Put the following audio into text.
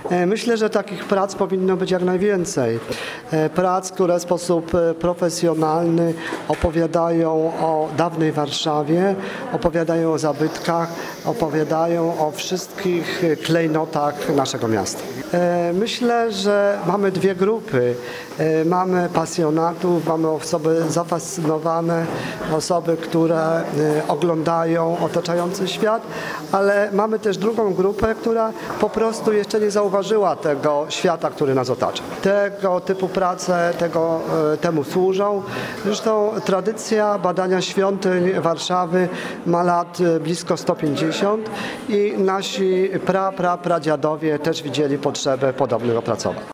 Myślę, że takich prac powinno być jak najwięcej. Prac, które w sposób profesjonalny opowiadają o dawnej Warszawie, opowiadają o zabytkach, opowiadają o wszystkich klejnotach naszego miasta. Myślę, że mamy dwie grupy. Mamy pasjonatów, mamy osoby zafascynowane, osoby, które oglądają otaczający świat, ale mamy też drugą grupę, która po prostu jeszcze nie zauważyła tego świata, który nas otacza. Tego typu prace temu służą. Zresztą tradycja badania świątyń Warszawy ma lat blisko 150 i nasi pradziadowie też widzieli potrzebę podobnych opracowań.